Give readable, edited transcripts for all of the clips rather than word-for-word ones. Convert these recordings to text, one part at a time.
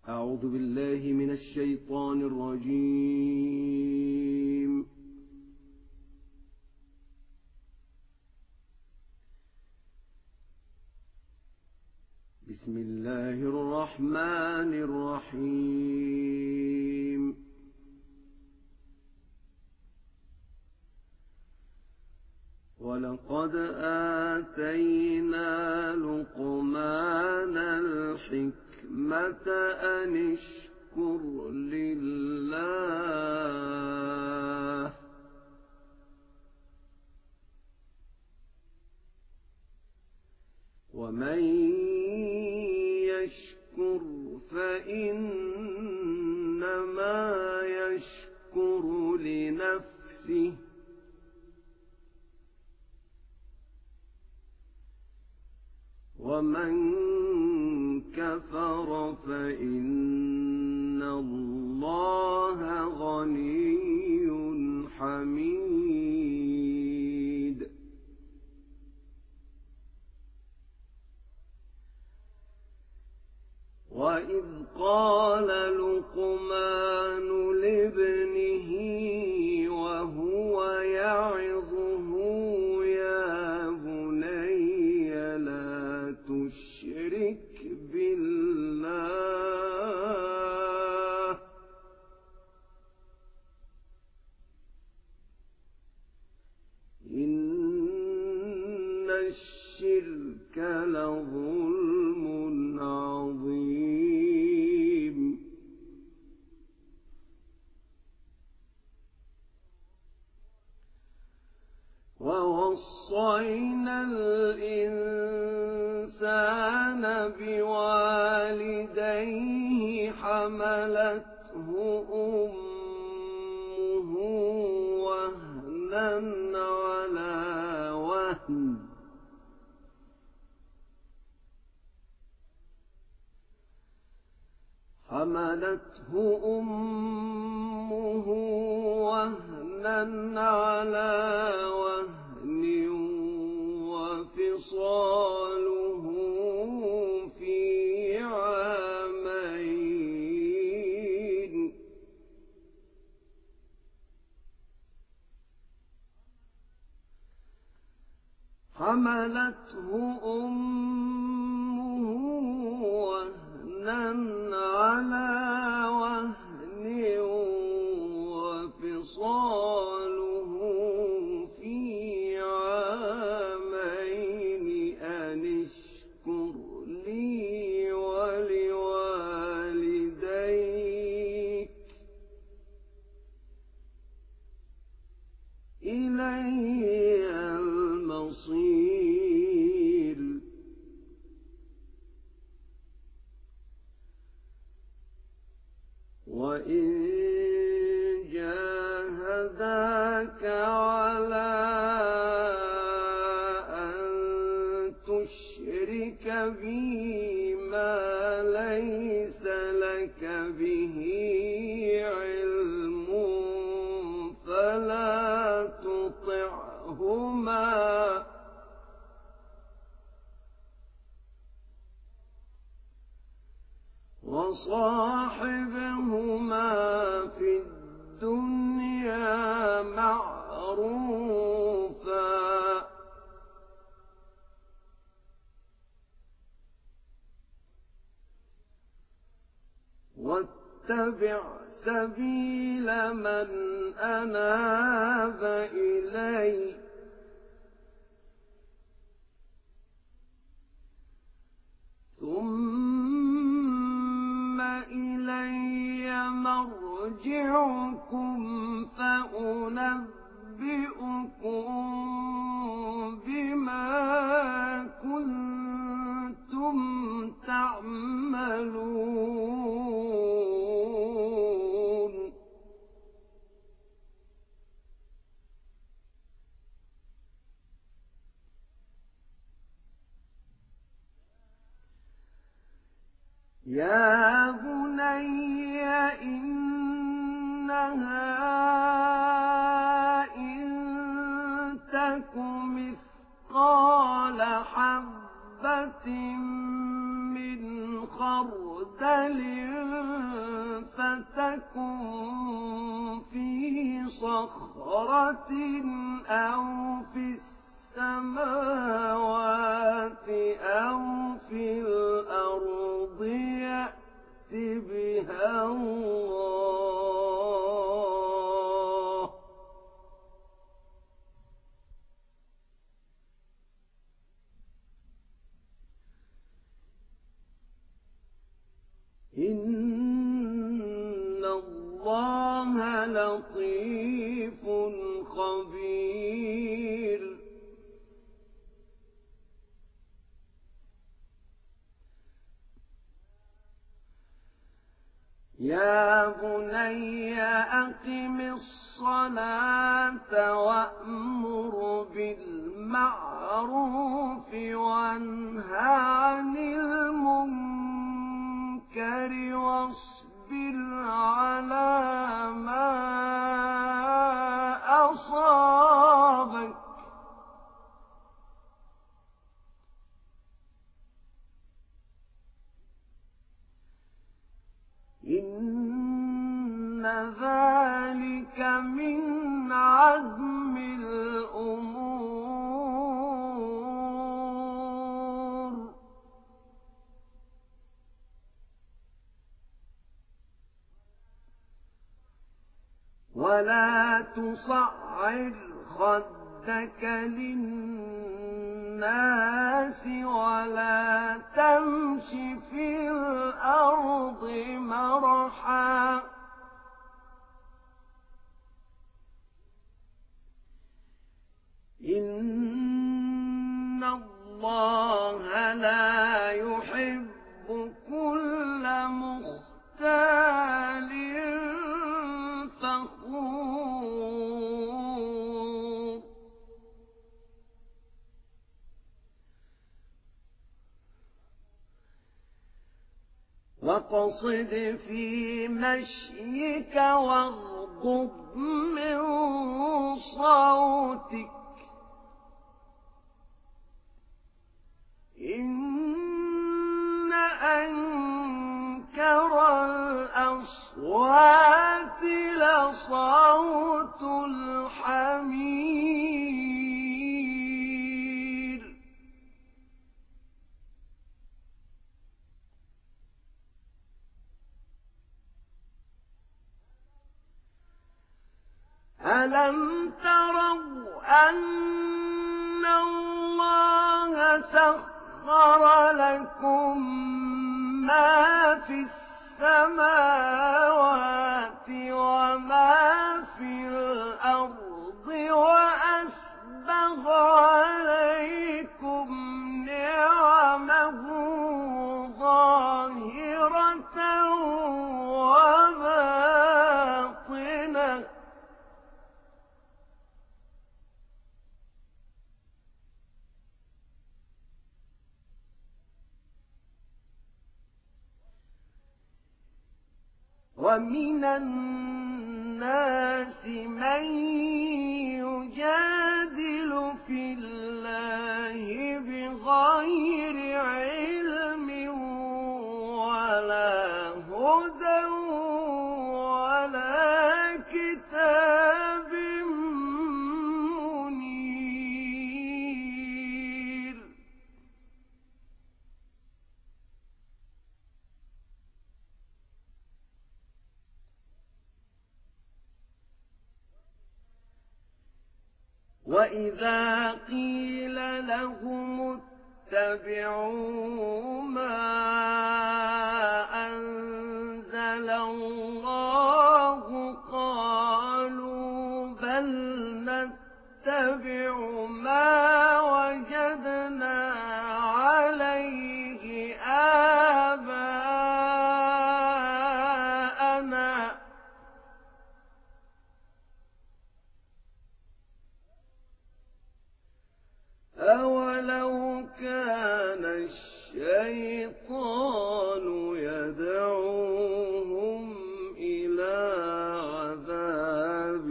أعوذ بالله من الشيطان الرجيم. بسم الله الرحمن الرحيم. ولقد آتينا لقمان الحكمة أن اشكر لله ومن يشكر فإنما يشكر لنفسه ومن كفر فإن الله غني حميد. وإذ قال لقمان لابنه وهو يعظه يا بني لا تشرك بالله إن الشرك لظلم عظيم. ووصينا الإنسان بوالديه حملته أمه وهنا على وهن وفصاله في عامين حملته أمه وهنا على وهن وفصاله في عامين أن اشكر لي ولوالديك إلي المصير. وإن جاهداك على أن تشرك بي ما ليس لك به علم فلا تطعهما وصاحبهما في الدنيا معروفا واتبع سبيل من أناب إلي ثم إلي مرجعكم فأنبئكم بما كنتم تعملون. يا بني إنها إن تك مثقال حبة من خردل فتكن في صخرة أو في السماوات أو في الأرض يأت بها الله إن الله لطيف خبير يا بني أقم الصلاة وأمر بالمعروف وانه عن المنكر واصبر على ما أصابك إن ذلك من عزم الأمور ولا تصعر خدك للناس ولا تمش في الأرض مرحا إن الله لا يحب كل مختال فخور واقصد في مشيك واغضض من صوتك إن أنكر الأصوات لصوت الحمير ألم تروا أن الله سخر لكم ما في السماوات وما في الأرض وأسبغ عليكم نعمه ظاهرة وباطنة ومن الناس من يجادل في الله بغير علم ولا هدى ولا كتاب منير وإذا قيل لهم اتبعوا ما أنزل الله قالوا بل نتبع ما وجدنا عليه آباءنا أولو كان الشيطان يدعوهم إلى عذاب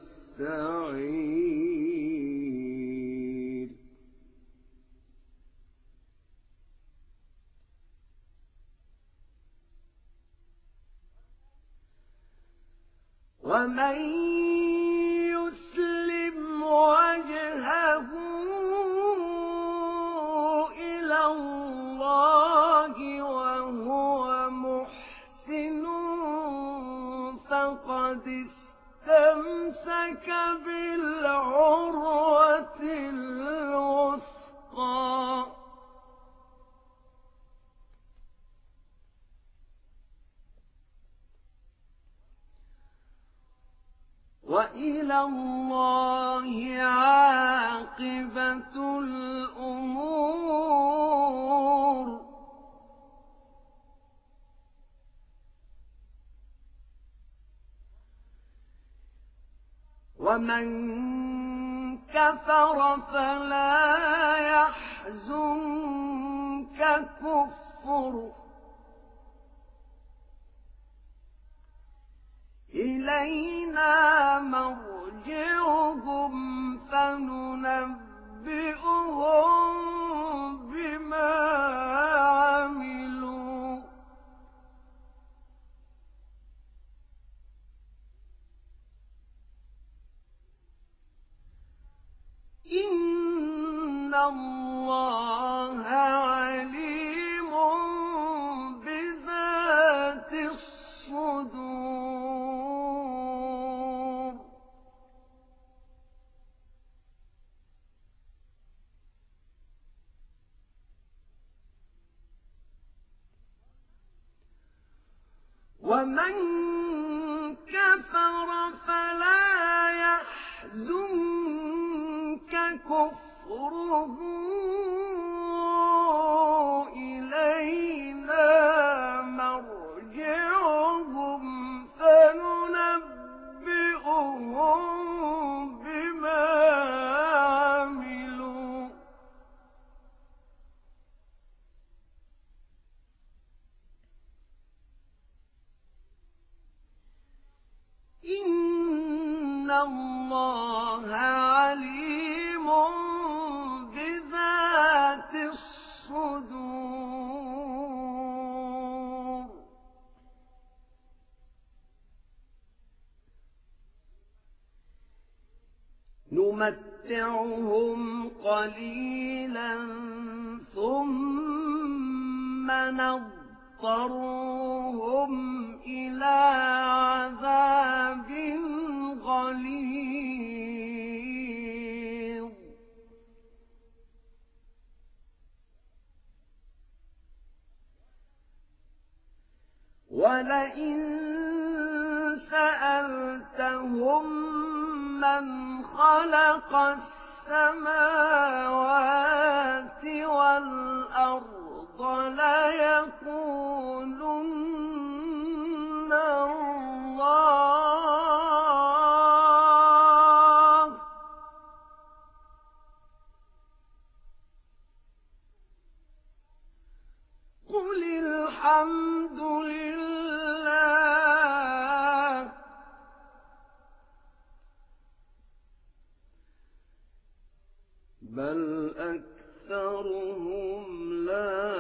السعير ومن يسلم وجهه إلى الله وهو محسن فقد استمسك بالعروة الوثقى وإلى الله عاقبة الأمور ومن كفر فلا يحزنك كفره إلينا مرجعهم فننبئهم بما عملوا إن الله عليم بذات الصدور ومن كفر فلا يحزنك كفره إلينا مرجعهم فننبئهم بما عملوا إن الله عليم بذات الصدور نمتعهم قليلا ثم نضطرهم إلى عذاب غليظ ولئن سألتهم من خلق السماوات والأرض ليقولن الله قل الحمد لله بل أكثرهم لا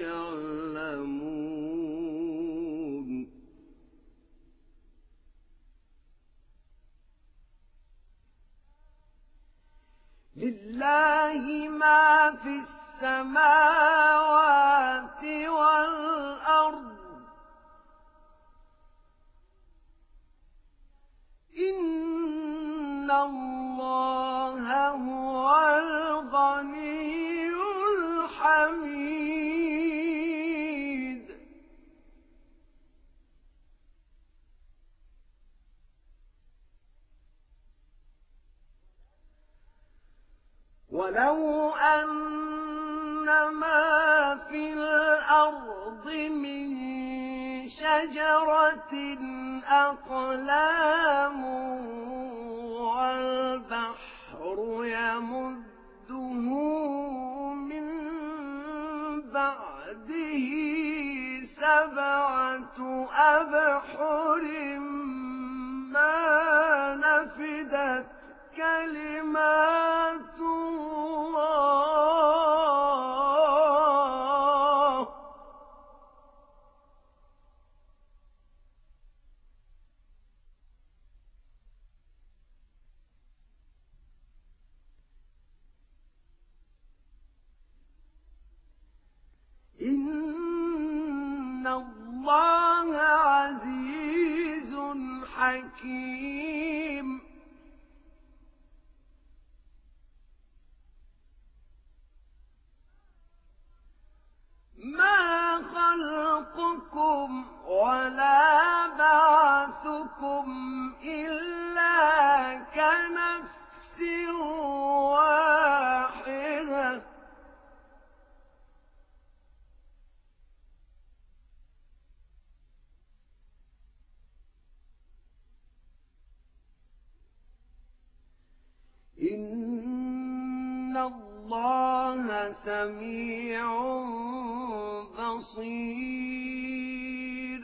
يعلمون لله ما في السماوات والأرض إن الله هو الغني الحميد ولو أن ما في الأرض من شجرة أقلام والبحر يمده من بعده 7 أبحر ما نفدت كلمات الله الله عزيز حكيم. ما خلقكم ولا بعثكم إلا كنفس واحدة إن الله سميع بصير.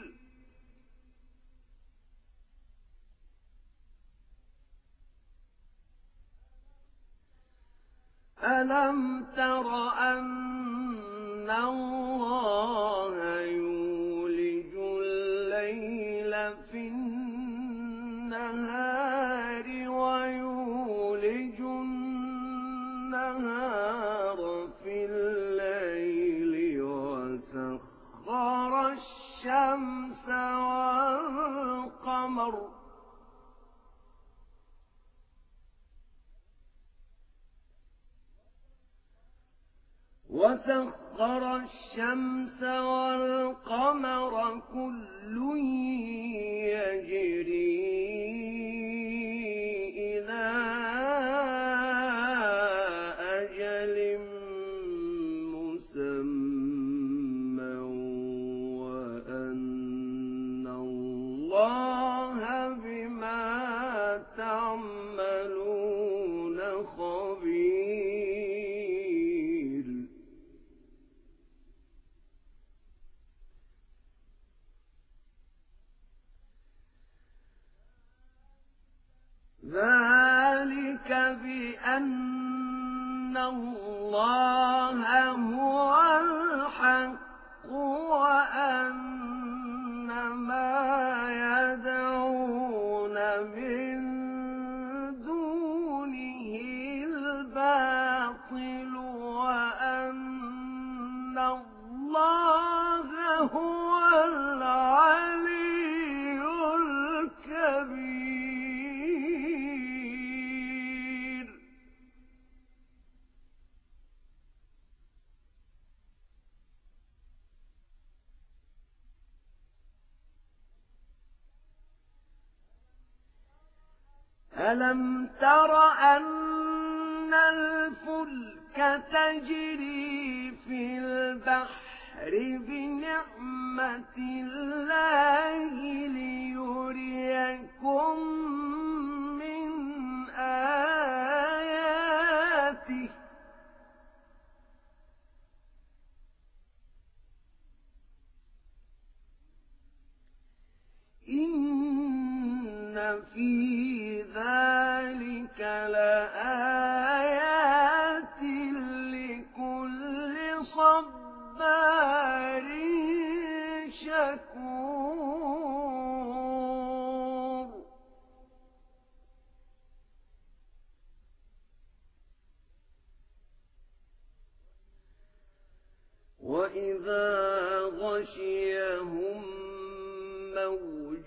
ألم تر أن الله يولج الليل في النهار ويولج النهار في الليل وسخر الشمس والقمر كل يجري إلى أجل مسمى وأن الله بما تعملون خبير. ذلك بأن الله هو الحق وأن ما يدعون من دونه الباطل وأن الله هو العلي الكبير. ألم تر أن الفلك تجري في البحر بنعمة الله ليريكم من آياته إن في ذلك لآيات لكل صبار شكور. وإذا غشيهم موج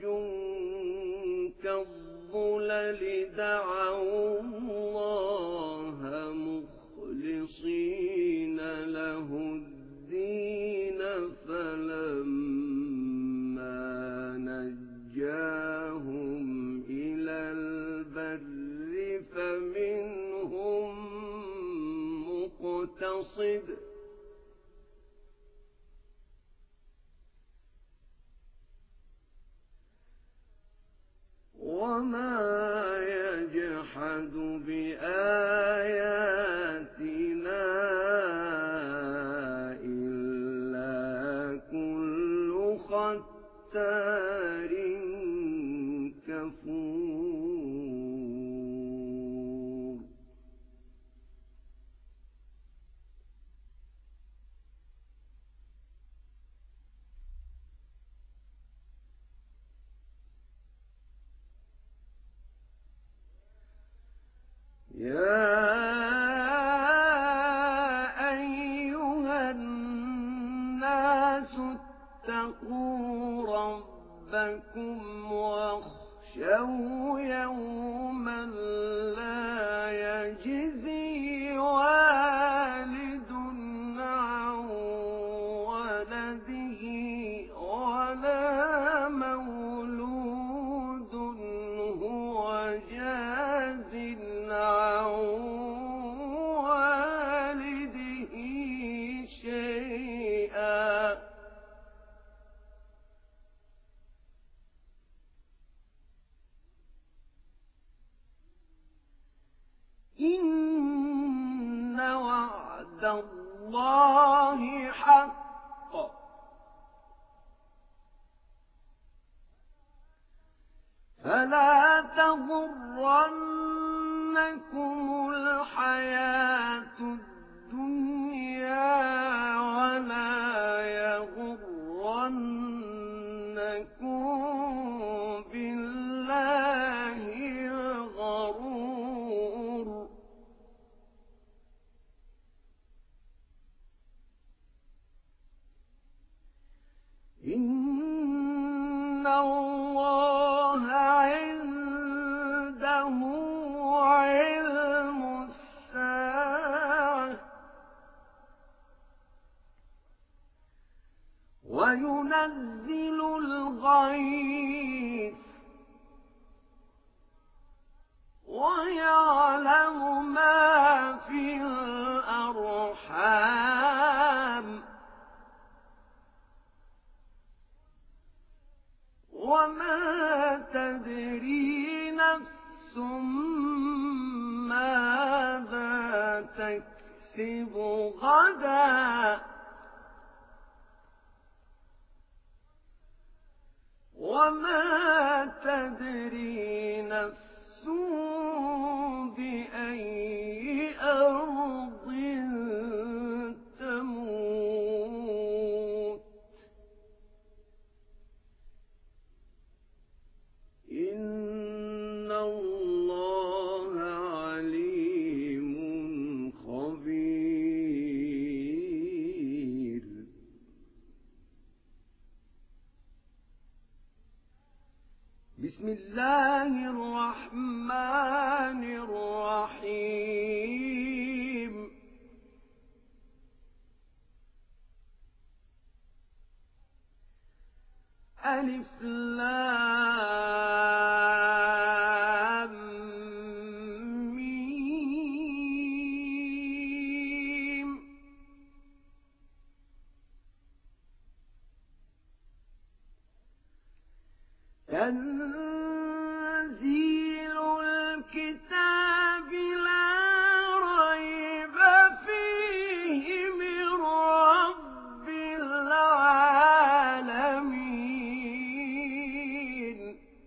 كالظلل دعوا الله مخلصين له الدين فلما نجاهم إلى البر فمنهم مقتصد وما يجحد بآياتنا إلا كل ختار كفور. يا أيها الناس واتقوا ربكم واخشوا يوما لا يجزي والد عن ولده ولا مولود هو جاز عن والده شيئا إن وعد الله حق فلا تغرنكم الحياة الدنيا ولا يغرنكم بالله الغرور إن الله عنده علم الساعة وينزل الغيث ويعلم ما في الأرحام وما تدري نفس ماذا تكسب غدا وما تدري نفس بأي أرض تموت إن الله عليم خبير بسم الله الرحمن الرحيم ألف لام ميم تنزيل الكتاب لا ريب فيه من رب العالمين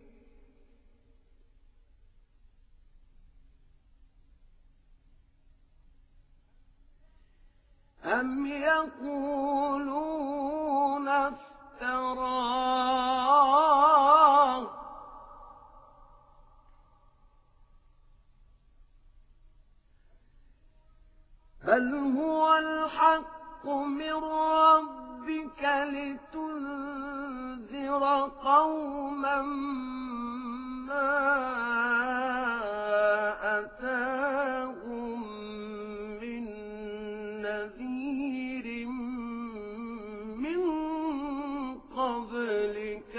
أم يقولون افتراه بل هو الحق من ربك لتنذر قوما ما أتاهم من نذير من قبلك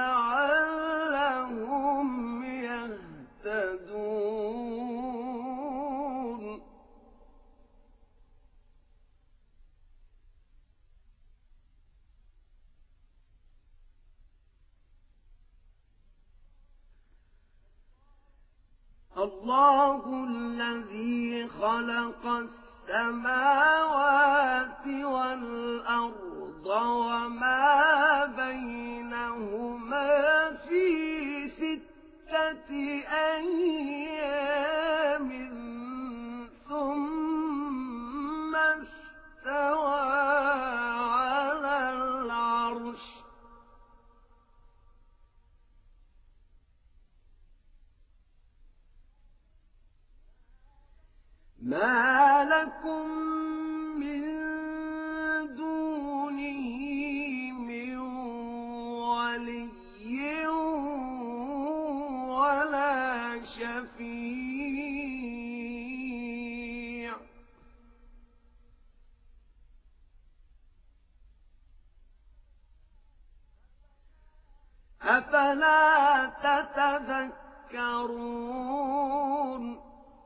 لعلهم يهتدون الله الذي خلق السماوات والأرض وما بينهما في 6 أيام ثم استوى على العرش ما لكم من دونه من أفلا تتذكرون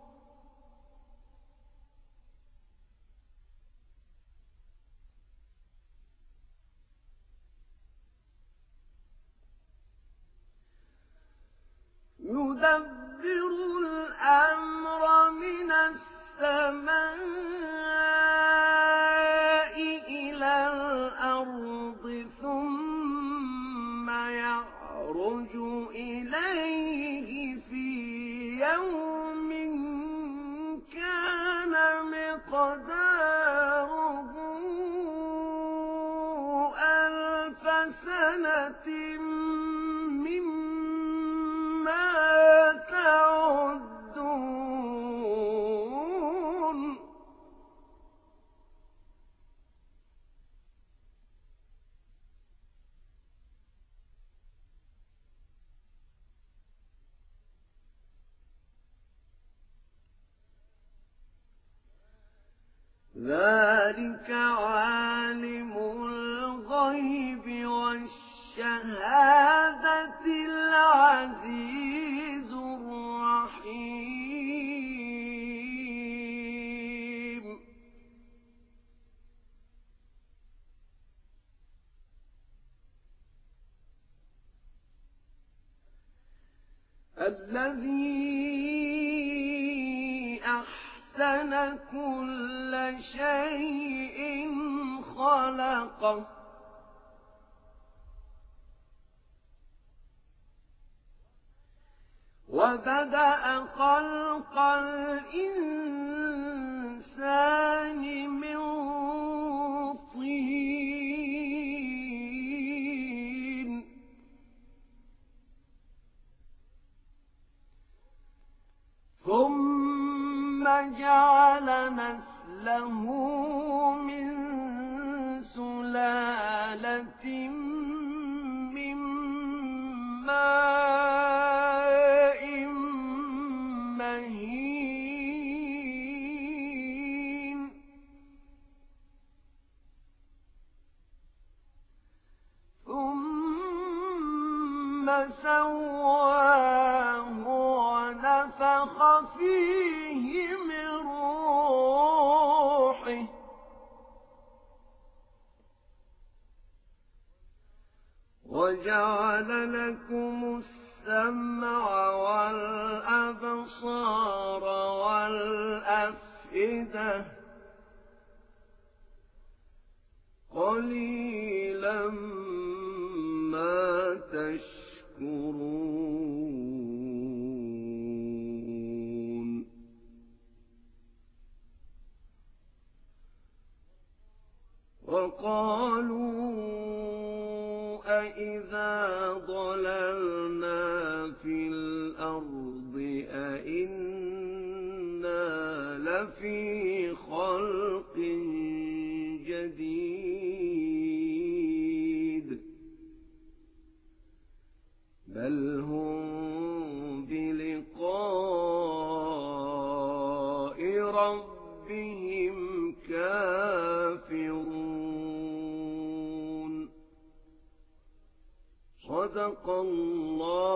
يدبر الأمر من السماء إلى الأرض ثم يعرج إليه في يوم كان مقداره 1000 سنة تعدون ذلك عالم الغيب والشهادة العزيز الرحيم الذي أحسن كل شيء خلقه وبدأ خلق الإنسان من طين ثم جعل نسله من سلالة من ماء مهين ثم سواه ونفخ فيه من روحه وجعل لكم السمع والأبصار والأفئدة قليلا ما تشكرون وقالوا أإذا ضللنا في الأرض أإنا لفي خلق جديد بل هم بلقاء ربهم كافرون صدق الله